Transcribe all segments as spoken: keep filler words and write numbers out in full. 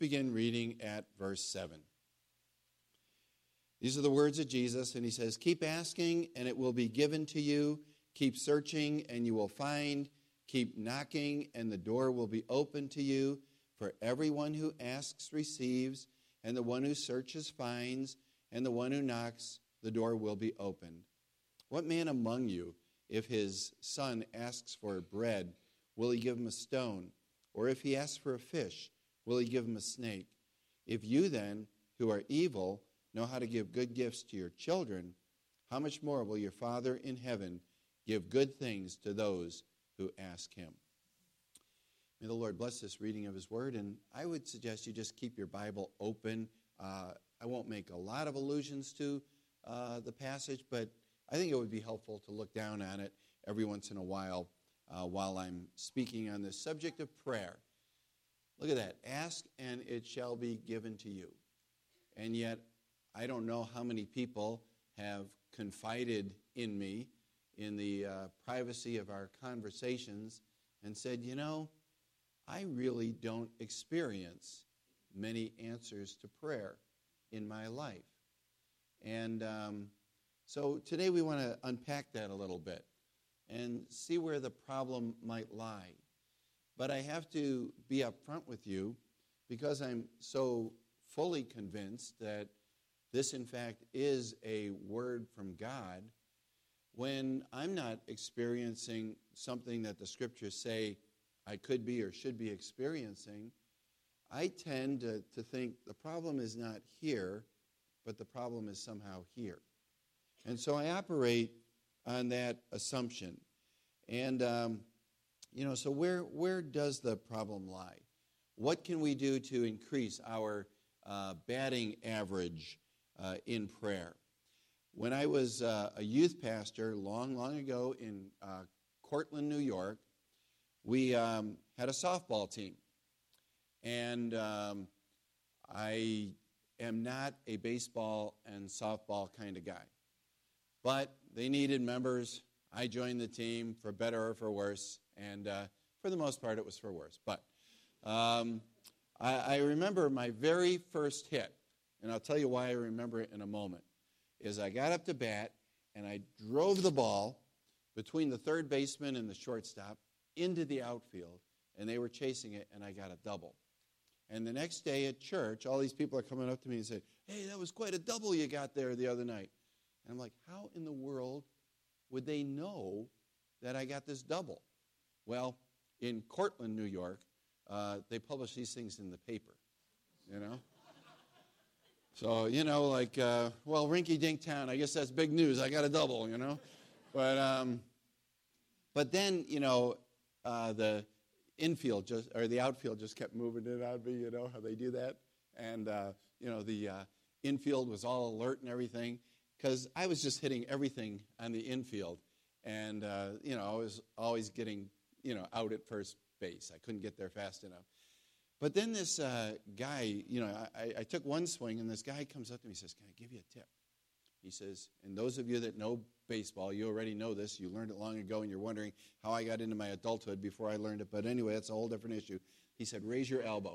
begin reading at verse seven. These are the words of Jesus, and he says, "Keep asking, and it will be given to you. Keep searching, and you will find. Keep knocking, and the door will be open to you. For everyone who asks receives, and the one who searches finds, and the one who knocks, the door will be opened. What man among you, if his son asks for bread, will he give him a stone? Or if he asks for a fish, will he give him a snake? If you then, who are evil, know how to give good gifts to your children, how much more will your Father in heaven give good things to those who ask him?" May the Lord bless this reading of his word, and I would suggest you just keep your Bible open. Uh, I won't make a lot of allusions to uh, the passage, but I think it would be helpful to look down on it every once in a while uh, while I'm speaking on this subject of prayer. Look at that. Ask, and it shall be given to you. And yet, I don't know how many people have confided in me in the uh, privacy of our conversations and said, you know, I really don't experience many answers to prayer in my life. And um, so today we want to unpack that a little bit and see where the problem might lie. But I have to be upfront with you because I'm so fully convinced that this, in fact, is a word from God. When I'm not experiencing something that the scriptures say I could be or should be experiencing, I tend to, to think the problem is not here, but the problem is somehow here. And so I operate on that assumption. And, um, you know, so where, where does the problem lie? What can we do to increase our uh, batting average uh, in prayer? When I was uh, a youth pastor long, long ago in uh, Cortland, New York, we um, had a softball team. And um, I am not a baseball and softball kind of guy. But they needed members. I joined the team for better or for worse. And uh, for the most part, it was for worse. But um, I, I remember my very first hit, and I'll tell you why I remember it in a moment, is I got up to bat, and I drove the ball between the third baseman and the shortstop into the outfield, and they were chasing it, and I got a double. And the next day at church, all these people are coming up to me and say, "Hey, that was quite a double you got there the other night." And I'm like, how in the world would they know that I got this double? Well, in Cortland, New York, uh, they publish these things in the paper, you know? So, you know, like, uh, well, rinky-dink town, I guess that's big news. I got a double, you know? But um, but then, you know, uh, the infield just, or the outfield just kept moving in on me, you know, how they do that. And, uh, you know, the uh, infield was all alert and everything because I was just hitting everything on the infield. And, uh, you know, I was always getting, you know, out at first base. I couldn't get there fast enough. But then this uh, guy, you know, I, I took one swing, and this guy comes up to me and says, "Can I give you a tip?" He says, and those of you that know baseball, you already know this. You learned it long ago, and you're wondering how I got into my adulthood before I learned it. But anyway, that's a whole different issue. He said, "Raise your elbow."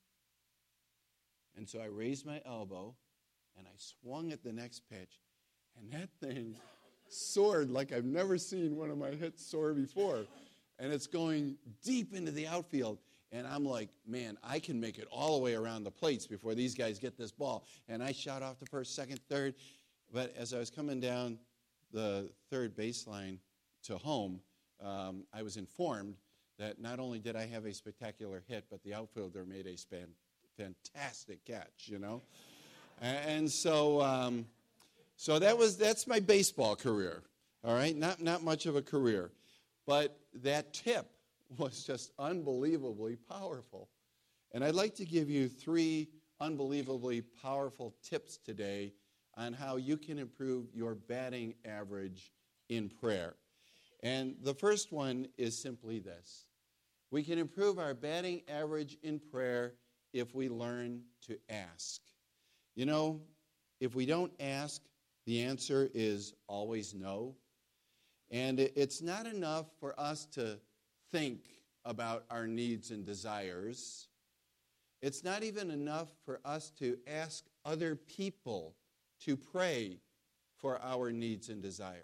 And so I raised my elbow, and I swung at the next pitch, and that thing soared like I've never seen one of my hits soar before. And it's going deep into the outfield. And I'm like, man, I can make it all the way around the plates before these guys get this ball. And I shot off the first, second, third. But as I was coming down the third baseline to home, um, I was informed that not only did I have a spectacular hit, but the outfielder made a span, fantastic catch, you know. And so um, so that was that's my baseball career, all right? Not, not much of a career. But that tip was just unbelievably powerful. And I'd like to give you three unbelievably powerful tips today on how you can improve your batting average in prayer. And the first one is simply this. We can improve our batting average in prayer if we learn to ask. You know, if we don't ask, the answer is always no. And it's not enough for us to think about our needs and desires. It's not even enough for us to ask other people to pray for our needs and desires.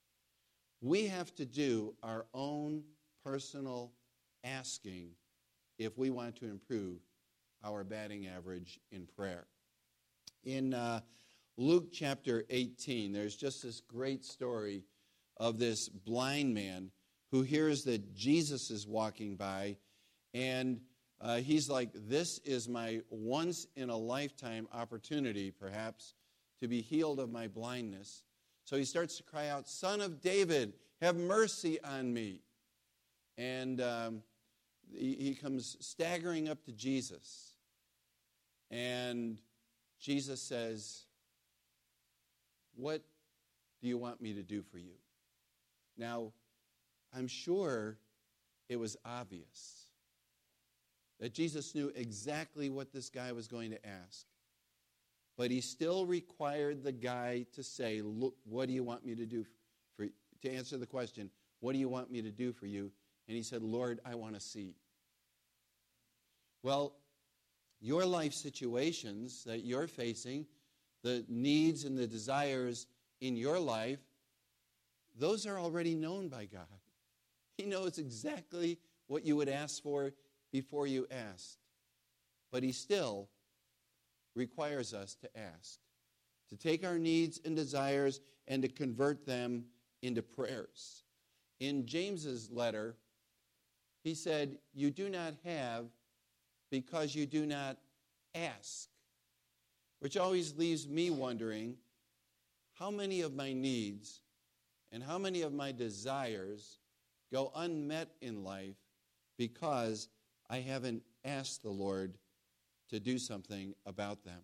We have to do our own personal asking if we want to improve our batting average in prayer. In uh, Luke chapter eighteen, there's just this great story of this blind man who hears that Jesus is walking by, and uh, he's like, this is my once-in-a-lifetime opportunity, perhaps, to be healed of my blindness. So he starts to cry out, Son of David, have mercy on me. And um, he, he comes staggering up to Jesus. And Jesus says, what do you want me to do for you? Now, I'm sure it was obvious that Jesus knew exactly what this guy was going to ask. But he still required the guy to say, look, what do you want me to do for you? To answer the question, what do you want me to do for you? And he said, Lord, I want to see. Well, your life situations that you're facing, the needs and the desires in your life, those are already known by God. He knows exactly what you would ask for before you asked. But he still requires us to ask, to take our needs and desires and to convert them into prayers. In James's letter, he said, you do not have because you do not ask, which always leaves me wondering how many of my needs and how many of my desires go unmet in life because I haven't asked the Lord to do something about them.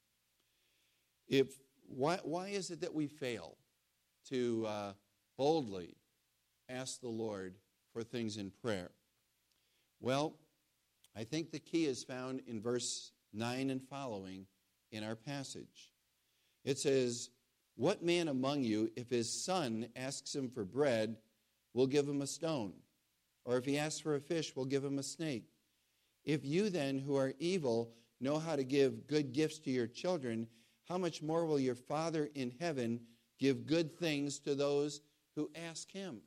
If why, why is it that we fail to uh, boldly ask the Lord for things in prayer? Well, I think the key is found in verse nine and following in our passage. It says, what man among you, if his son asks him for bread, will give him a stone? Or if he asks for a fish, will give him a snake? If you then, who are evil, know how to give good gifts to your children, how much more will your Father in heaven give good things to those who ask him?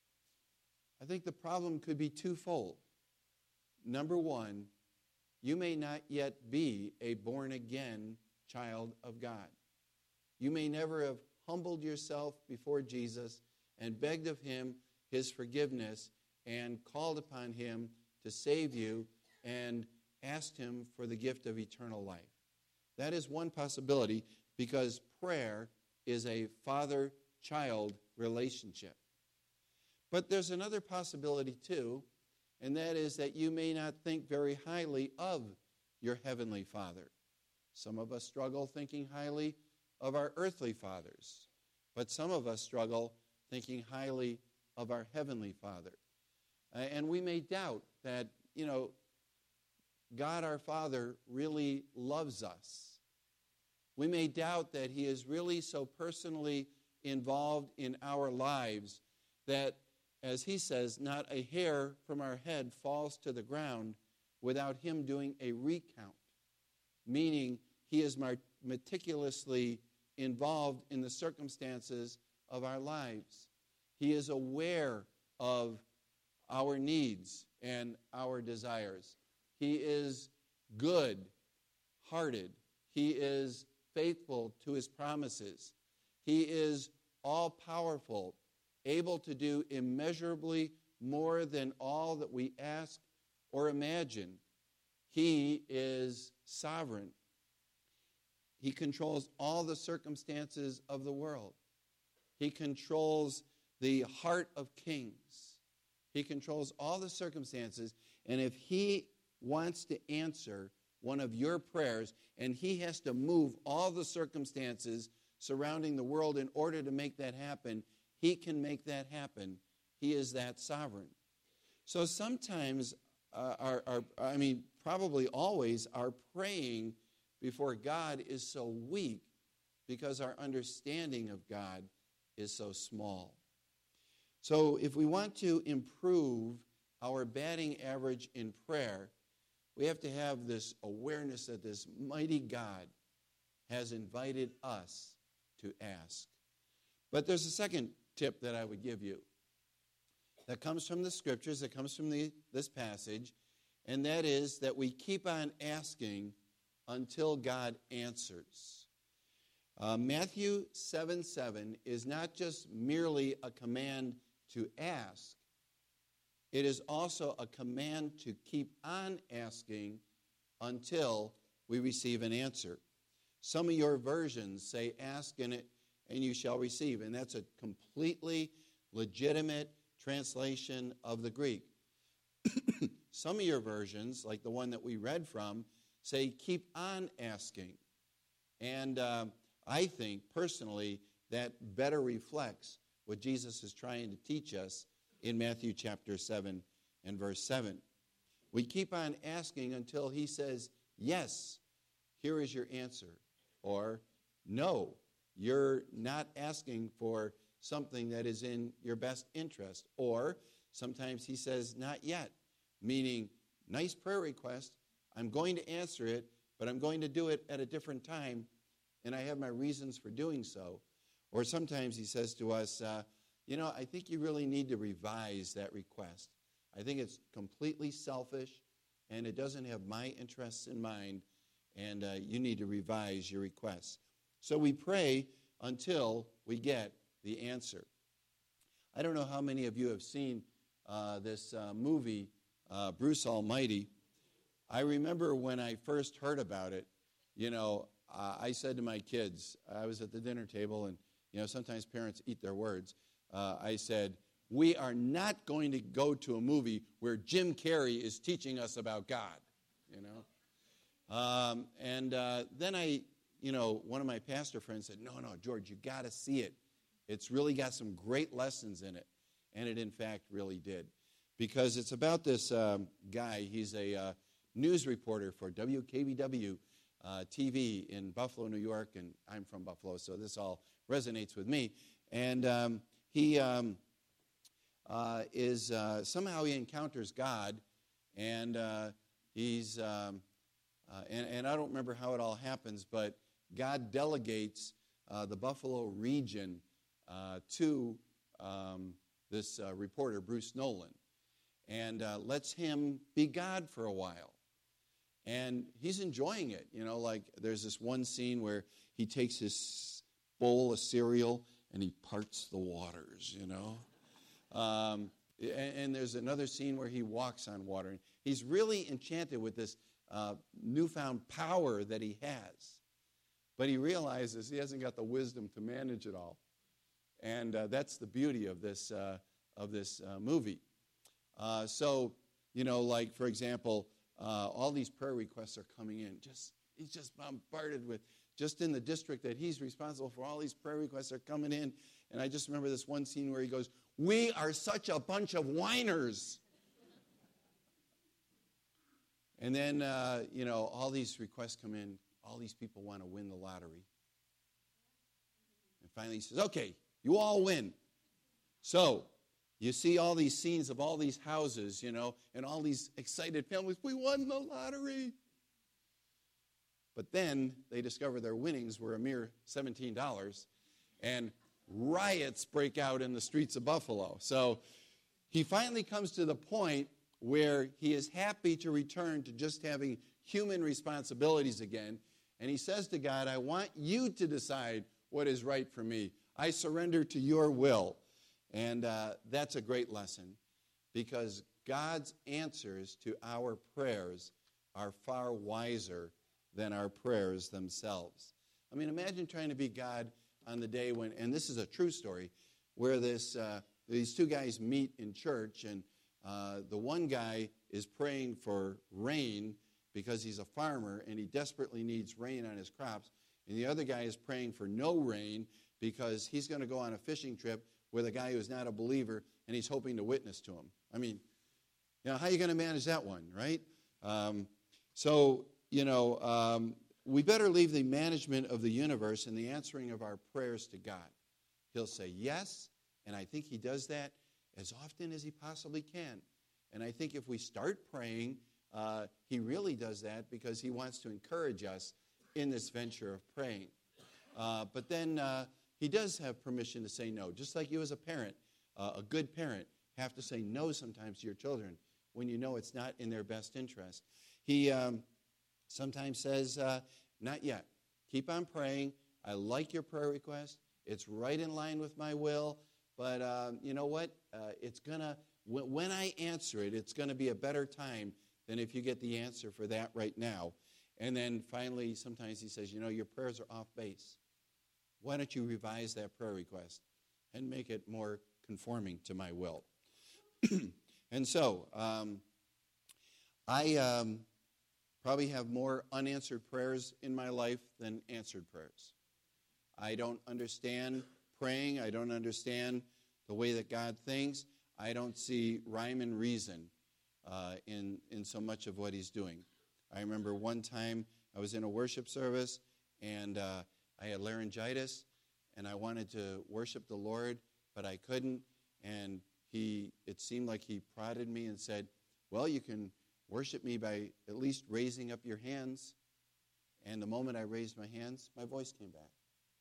I think the problem could be twofold. Number one, you may not yet be a born-again child of God. You may never have humbled yourself before Jesus and begged of him his forgiveness and called upon him to save you and asked him for the gift of eternal life. That is one possibility because prayer is a father-child relationship. But there's another possibility too, and that is that you may not think very highly of your heavenly Father. Some of us struggle thinking highly of our earthly fathers, but some of us struggle thinking highly of our heavenly Father. Uh, and we may doubt that, you know, God our Father really loves us. We may doubt that he is really so personally involved in our lives that, as he says, not a hair from our head falls to the ground without him doing a recount, meaning he is meticulously involved in the circumstances of our lives. He is aware of our needs and our desires. He is good-hearted. He is faithful to his promises. He is all-powerful, able to do immeasurably more than all that we ask or imagine. He is sovereign. He controls all the circumstances of the world. He controls the heart of kings. He controls all the circumstances, and if he wants to answer one of your prayers, and he has to move all the circumstances surrounding the world in order to make that happen, he can make that happen. He is that sovereign. So sometimes, uh, our, our, I mean, probably always, our praying before God is so weak because our understanding of God is so small. So if we want to improve our batting average in prayer, We have to have this awareness that this mighty God has invited us to ask. But there's a second tip that I would give you that comes from the scriptures, that comes from the, this passage, and that is that we keep on asking until God answers. Uh, Matthew seven seven is not just merely a command to ask, it is also a command to keep on asking until we receive an answer. Some of your versions say, ask and, it, and you shall receive, and that's a completely legitimate translation of the Greek. Some of your versions, like the one that we read from, say, keep on asking. And uh, I think, personally, that better reflects what Jesus is trying to teach us in Matthew chapter seven and verse seven. We keep on asking until he says, yes, here is your answer. Or, no, you're not asking for something that is in your best interest. Or, sometimes he says, not yet, meaning, nice prayer request, I'm going to answer it, but I'm going to do it at a different time, and I have my reasons for doing so. Or sometimes he says to us, uh, you know, I think you really need to revise that request. I think it's completely selfish, and it doesn't have my interests in mind, and uh, you need to revise your request. So we pray until we get the answer. I don't know how many of you have seen uh, this uh, movie, uh, Bruce Almighty. I remember when I first heard about it, you know, uh, I said to my kids, I was at the dinner table, and, you know, sometimes parents eat their words. Uh, I said, we are not going to go to a movie where Jim Carrey is teaching us about God, you know. Um, and uh, then I, you know, one of my pastor friends said, no, no, George, you got to see it. It's really got some great lessons in it. And it, in fact, really did. Because it's about this um, guy. He's a uh, news reporter for W K B W uh, T V in Buffalo, New York. And I'm from Buffalo, so this all resonates with me. And um, he um, uh, is, uh, somehow he encounters God. And uh, he's, um, uh, and, and I don't remember how it all happens, but God delegates uh, the Buffalo region uh, to um, this uh, reporter, Bruce Nolan, and uh, lets him be God for a while. And he's enjoying it. You know, like there's this one scene where he takes his bowl of cereal and he parts the waters, you know. Um, and, and there's another scene where he walks on water. And he's really enchanted with this uh, newfound power that he has. But he realizes he hasn't got the wisdom to manage it all. And uh, that's the beauty of this uh, of this uh, movie. Uh, so, you know, like, for example, uh, all these prayer requests are coming in. Just He's just bombarded with, just in the district that he's responsible for, all these prayer requests are coming in. And I just remember this one scene where he goes, we are such a bunch of whiners. And then, uh, you know, all these requests come in. All these people want to win the lottery. And finally he says, okay, you all win. So, you see all these scenes of all these houses, you know, and all these excited families. We won the lottery. But then they discover their winnings were a mere seventeen dollars. And riots break out in the streets of Buffalo. So he finally comes to the point where he is happy to return to just having human responsibilities again. And he says to God, I want you to decide what is right for me. I surrender to your will. And uh, that's a great lesson, because God's answers to our prayers are far wiser than our prayers themselves. I mean, imagine trying to be God on the day when, and this is a true story, where this uh, these two guys meet in church, and uh, the one guy is praying for rain because he's a farmer and he desperately needs rain on his crops, and the other guy is praying for no rain because he's going to go on a fishing trip with a guy who's not a believer, and he's hoping to witness to him. I mean, you know, how are you going to manage that one, right? Um, so, you know, um, we better leave the management of the universe and the answering of our prayers to God. He'll say yes, and I think he does that as often as he possibly can. And I think if we start praying Uh, he really does that because he wants to encourage us in this venture of praying. Uh, but then uh, he does have permission to say no, just like you as a parent, uh, a good parent, have to say no sometimes to your children when you know it's not in their best interest. He um, sometimes says, uh, not yet. Keep on praying. I like your prayer request. It's right in line with my will. But um, you know what? Uh, it's going to, when I answer it, it's going to be a better time than if you get the answer for that right now. And then finally, sometimes he says, you know, your prayers are off base. Why don't you revise that prayer request and make it more conforming to my will? And so, um, I um, probably have more unanswered prayers in my life than answered prayers. I don't understand praying. I don't understand the way that God thinks. I don't see rhyme and reason uh, in, in so much of what he's doing. I remember one time I was in a worship service, and uh, I had laryngitis, and I wanted to worship the Lord, but I couldn't, and he it seemed like he prodded me and said, well, you can worship me by at least raising up your hands. And the moment I raised my hands, my voice came back.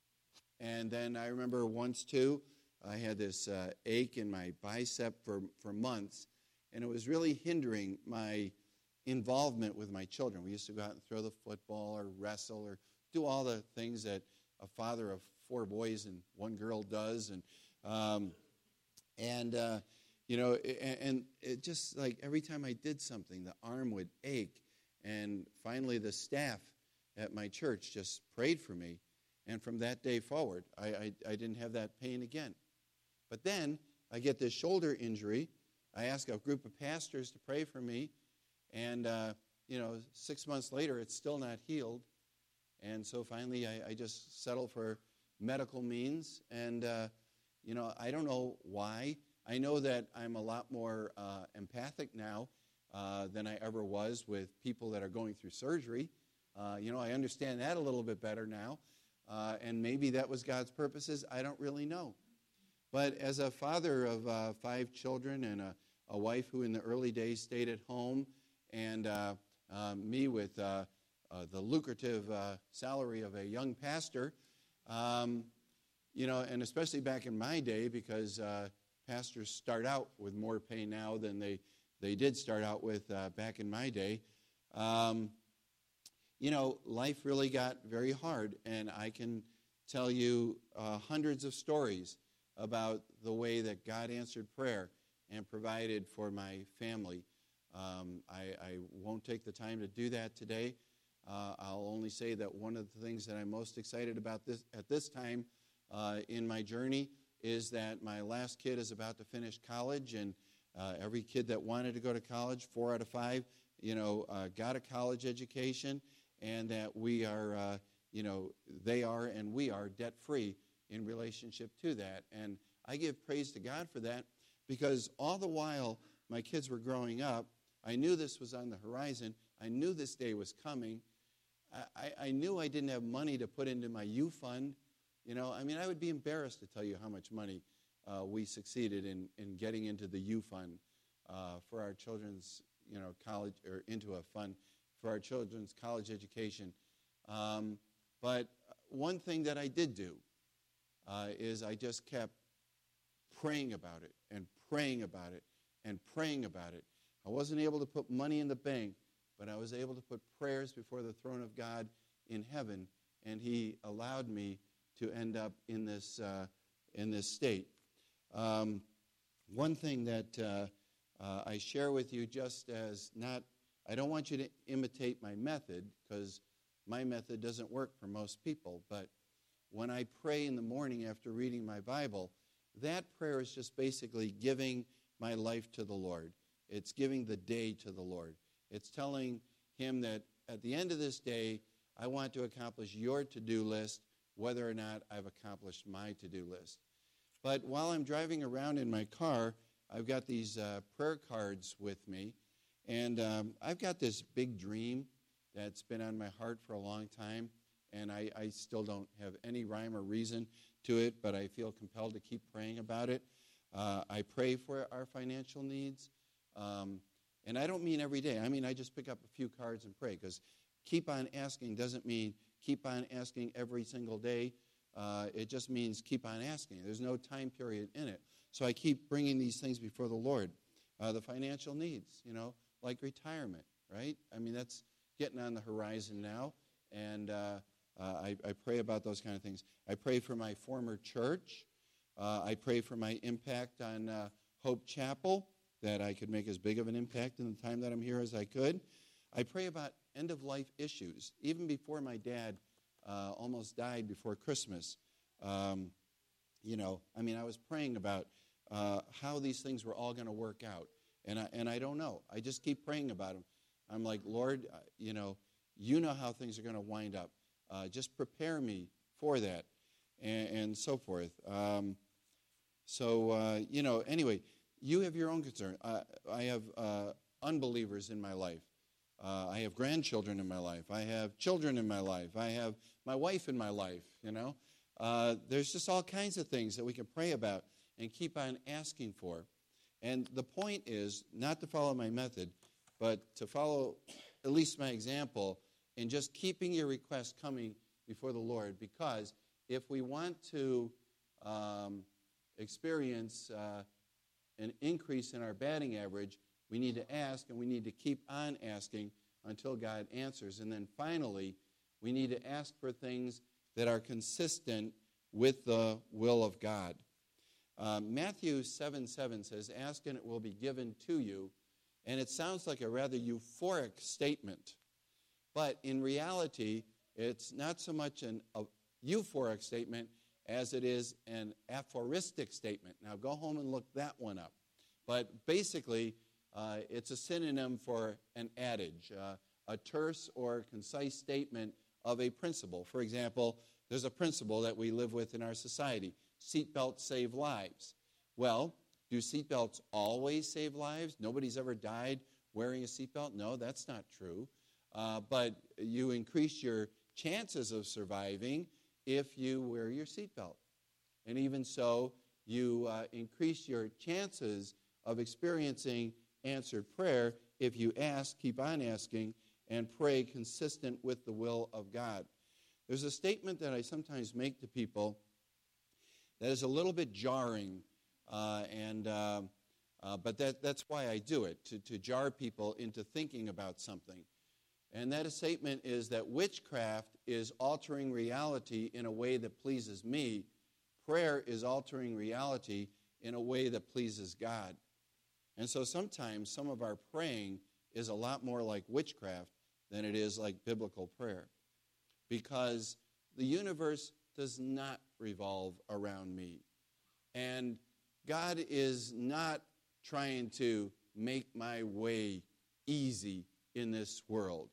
And then I remember once, too, I had this uh, ache in my bicep for, for months, and it was really hindering my involvement with my children. We used to go out and throw the football or wrestle or do all the things that a father of four boys and one girl does. And, um, and uh, you know, and, and it just like every time I did something, the arm would ache. And finally, the staff at my church just prayed for me. And from that day forward, I, I, I didn't have that pain again. But then I get this shoulder injury. I ask a group of pastors to pray for me. And, uh, you know, six months later, it's still not healed. And so finally, I, I just settle for medical means. And, uh, you know, I don't know why. I know that I'm a lot more uh, empathic now uh, than I ever was with people that are going through surgery. Uh, you know, I understand that a little bit better now. Uh, and maybe that was God's purposes. I don't really know. But as a father of uh, five children and a, a wife who in the early days stayed at home, and uh, uh, me with uh, uh, the lucrative uh, salary of a young pastor, um, you know, and especially back in my day, because uh, pastors start out with more pay now than they, they did start out with uh, back in my day, um, you know, life really got very hard. And I can tell you uh, hundreds of stories about the way that God answered prayer and provided for my family. Um, I, I won't take the time to do that today. Uh, I'll only say that one of the things that I'm most excited about this at this time uh, in my journey is that my last kid is about to finish college, and uh, every kid that wanted to go to college, four out of five, you know, uh, got a college education, and that we are, uh, you know, they are and we are debt-free in relationship to that. And I give praise to God for that, because all the while my kids were growing up, I knew this was on the horizon. I knew this day was coming. I, I, I knew I didn't have money to put into my U fund. You know, I mean, I would be embarrassed to tell you how much money uh, we succeeded in, in getting into the U fund uh, for our children's, you know, college, or into a fund for our children's college education. Um, but one thing that I did do uh, is I just kept praying about it and praying about it and praying about it. I wasn't able to put money in the bank, but I was able to put prayers before the throne of God in heaven, and he allowed me to end up in this uh, in this state. Um, one thing that uh, uh, I share with you, just as not, I don't want you to imitate my method, because my method doesn't work for most people, but when I pray in the morning after reading my Bible, that prayer is just basically giving my life to the Lord. It's giving the day to the Lord. It's telling him that at the end of this day, I want to accomplish your to-do list, whether or not I've accomplished my to-do list. But while I'm driving around in my car, I've got these uh, prayer cards with me, and um, I've got this big dream that's been on my heart for a long time, and I, I still don't have any rhyme or reason to it, but I feel compelled to keep praying about it. Uh, I pray for our financial needs. Um, And I don't mean every day. I mean, I just pick up a few cards and pray, because keep on asking doesn't mean keep on asking every single day. Uh, it just means keep on asking. There's no time period in it. So I keep bringing these things before the Lord. Uh, the financial needs, you know, like retirement, right? I mean, that's getting on the horizon now. And uh, uh, I, I pray about those kind of things. I pray for my former church. Uh, I pray for my impact on uh, Hope Chapel, that I could make as big of an impact in the time that I'm here as I could. I pray about end-of-life issues. Even before my dad uh, almost died before Christmas, um, you know, I mean, I was praying about uh, how these things were all going to work out. And I, and I don't know. I just keep praying about them. I'm like, Lord, uh, you know, you know how things are going to wind up. Uh, just prepare me for that, and, and so forth. Um, so, uh, you know, anyway, you have your own concern. Uh, I have uh, unbelievers in my life. Uh, I have grandchildren in my life. I have children in my life. I have my wife in my life, you know. Uh, there's just all kinds of things that we can pray about and keep on asking for. And the point is not to follow my method, but to follow at least my example in just keeping your requests coming before the Lord. Because if we want to um, experience uh, an increase in our batting average, we need to ask, and we need to keep on asking until God answers. And then finally, we need to ask for things that are consistent with the will of God. Uh, Matthew seven seven says, ask and it will be given to you. And it sounds like a rather euphoric statement. But in reality, it's not so much an, a euphoric statement as it is an aphoristic statement. Now go home and look that one up. But basically, uh, it's a synonym for an adage, uh, a terse or concise statement of a principle. For example, there's a principle that we live with in our society. Seatbelts save lives. Well, do seatbelts always save lives? Nobody's ever died wearing a seatbelt? No, that's not true. Uh, but you increase your chances of surviving if you wear your seatbelt. And even so, you uh, increase your chances of experiencing answered prayer if you ask, keep on asking, and pray consistent with the will of God. There's a statement that I sometimes make to people that is a little bit jarring, uh, and uh, uh, but that, that's why I do it, to, to jar people into thinking about something. And that statement is that witchcraft is altering reality in a way that pleases me. Prayer is altering reality in a way that pleases God. And so sometimes some of our praying is a lot more like witchcraft than it is like biblical prayer. Because the universe does not revolve around me. And God is not trying to make my way easy in this world.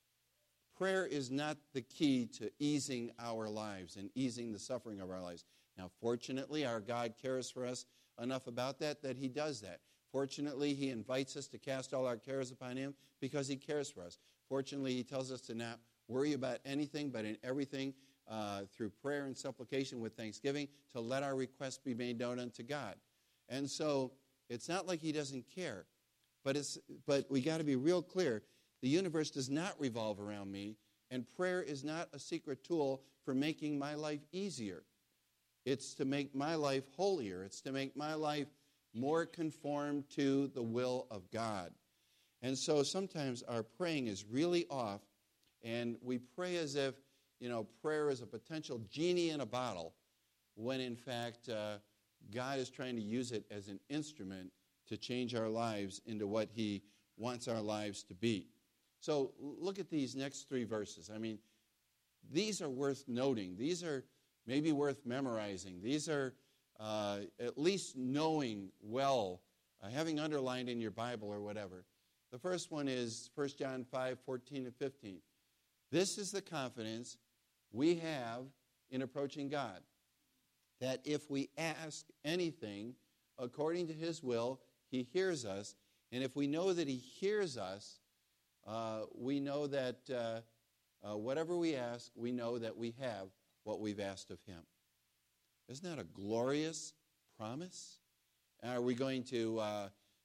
Prayer is not the key to easing our lives and easing the suffering of our lives. Now, fortunately, our God cares for us enough about that that he does that. Fortunately, he invites us to cast all our cares upon him because he cares for us. Fortunately, he tells us to not worry about anything, but in everything, uh, through prayer and supplication with thanksgiving, to let our requests be made known unto God. And so it's not like he doesn't care, but it's but we got to be real clear. The universe does not revolve around me, and prayer is not a secret tool for making my life easier. It's to make my life holier. It's to make my life more conformed to the will of God. And so sometimes our praying is really off, and we pray as if, you know, prayer is a potential genie in a bottle, when in fact uh, God is trying to use it as an instrument to change our lives into what he wants our lives to be. So look at these next three verses. I mean, these are worth noting. These are maybe worth memorizing. These are uh, at least knowing well, uh, having underlined in your Bible or whatever. The first one is First John five, fourteen and fifteen. This is the confidence we have in approaching God, that if we ask anything according to his will, he hears us. And if we know that he hears us, uh, we know that uh, uh, whatever we ask, we know that we have what we've asked of him. Isn't that a glorious promise? Are we going to uh,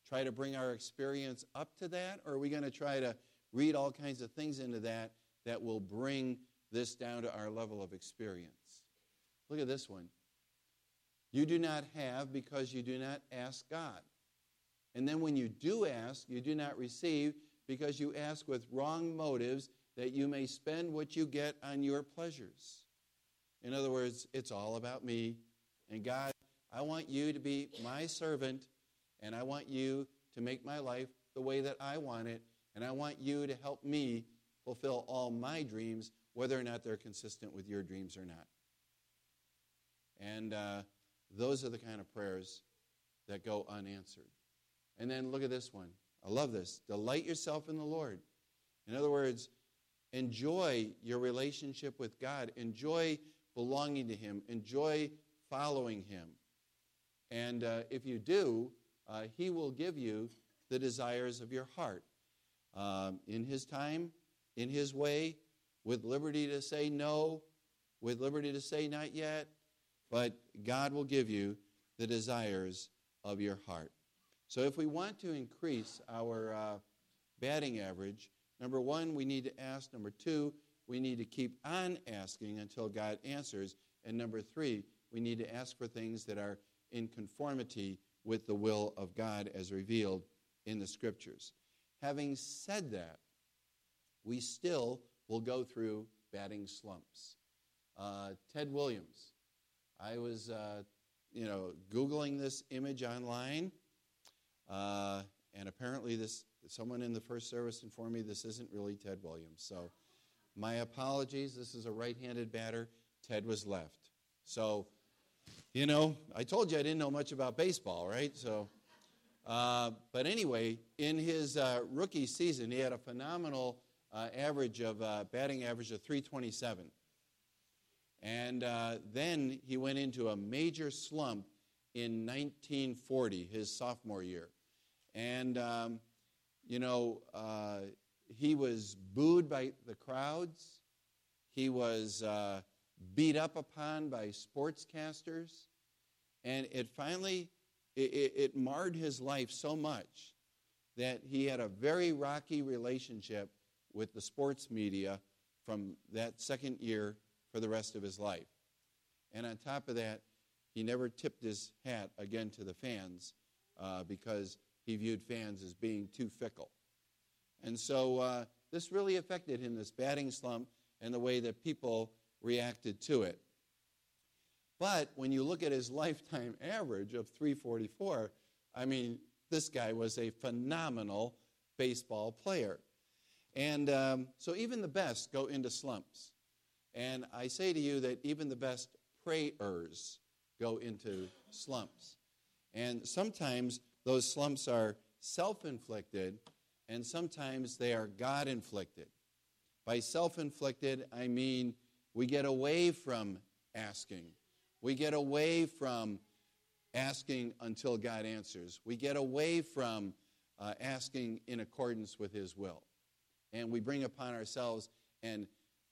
try to bring our experience up to that, or are we going to try to read all kinds of things into that that will bring this down to our level of experience? Look at this one. You do not have because you do not ask God. And then when you do ask, you do not receive because you ask with wrong motives that you may spend what you get on your pleasures. In other words, it's all about me. And God, I want you to be my servant, and I want you to make my life the way that I want it, and I want you to help me fulfill all my dreams, whether or not they're consistent with your dreams or not. And uh, those are the kind of prayers that go unanswered. And then look at this one. I love this. Delight yourself in the Lord. In other words, enjoy your relationship with God. Enjoy belonging to Him. Enjoy following Him. And uh, if you do, uh, He will give you the desires of your heart. Um, in His time, in His way, with liberty to say no, with liberty to say not yet, but God will give you the desires of your heart. So if we want to increase our uh, batting average, number one, we need to ask. Number two, we need to keep on asking until God answers. And number three, we need to ask for things that are in conformity with the will of God as revealed in the Scriptures. Having said that, we still will go through batting slumps. Uh, Ted Williams. I was, uh, you know, Googling this image online, uh, and apparently this someone in the first service informed me this isn't really Ted Williams. So my apologies. This is a right-handed batter. Ted was left. So, you know, I told you I didn't know much about baseball, right? So, uh, but anyway, in his uh, rookie season, he had a phenomenal uh, average of uh, batting average of three twenty-seven. And uh, then he went into a major slump in nineteen forty, his sophomore year. And, um, you know, uh, he was booed by the crowds. He was uh, beat up upon by sportscasters. And it finally, it, it marred his life so much that he had a very rocky relationship with the sports media from that second year for the rest of his life. And on top of that, he never tipped his hat again to the fans uh, because he viewed fans as being too fickle. And so uh, this really affected him, this batting slump, and the way that people reacted to it. But when you look at his lifetime average of three forty-four, I mean, this guy was a phenomenal baseball player. And um, so even the best go into slumps. And I say to you that even the best prayers go into slumps. And sometimes those slumps are self-inflicted, and sometimes they are God-inflicted. By self-inflicted, I mean we get away from asking. We get away from asking until God answers. We get away from uh, asking in accordance with His will. And we bring upon ourselves an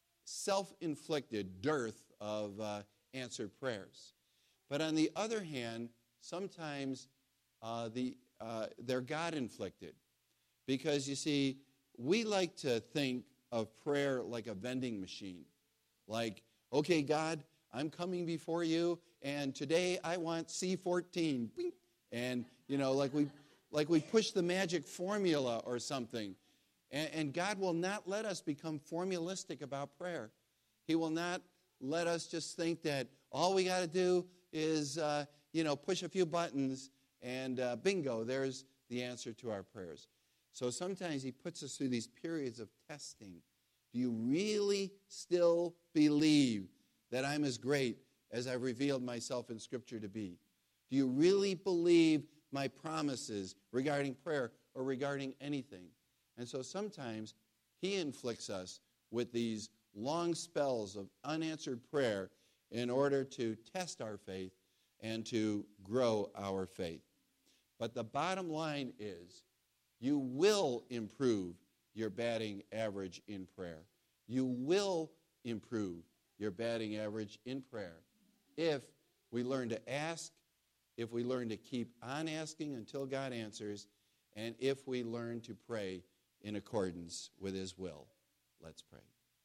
self-inflicted dearth of uh, answered prayers. But on the other hand, sometimes uh, the, uh, they're God-inflicted. Because, you see, we like to think of prayer like a vending machine. Like, okay, God, I'm coming before you, and today I want C fourteen. And, you know, like we, like we push the magic formula or something. And, and God will not let us become formalistic about prayer. He will not let us just think that all we got to do is, uh, you know, push a few buttons and uh, bingo, there's the answer to our prayers. So sometimes He puts us through these periods of testing. Do you really still believe that I'm as great as I've revealed myself in Scripture to be? Do you really believe my promises regarding prayer or regarding anything? And so sometimes He inflicts us with these long spells of unanswered prayer in order to test our faith and to grow our faith. But the bottom line is, you will improve your batting average in prayer. You will improve your batting average in prayer if we learn to ask, if we learn to keep on asking until God answers, and if we learn to pray in accordance with his will. Let's pray.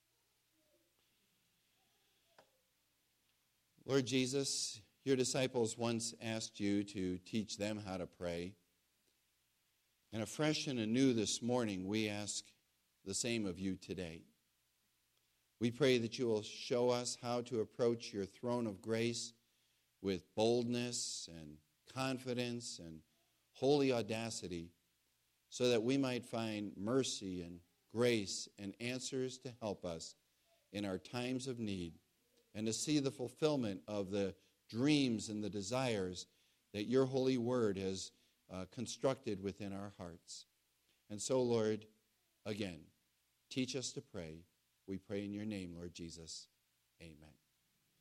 Lord Jesus, your disciples once asked you to teach them how to pray. And afresh and anew this morning, we ask the same of you today. We pray that you will show us how to approach your throne of grace with boldness and confidence and holy audacity, so that we might find mercy and grace and answers to help us in our times of need, and to see the fulfillment of the dreams and the desires that your holy word has uh, constructed within our hearts. And so, Lord, again, teach us to pray. We pray in your name, Lord Jesus. Amen.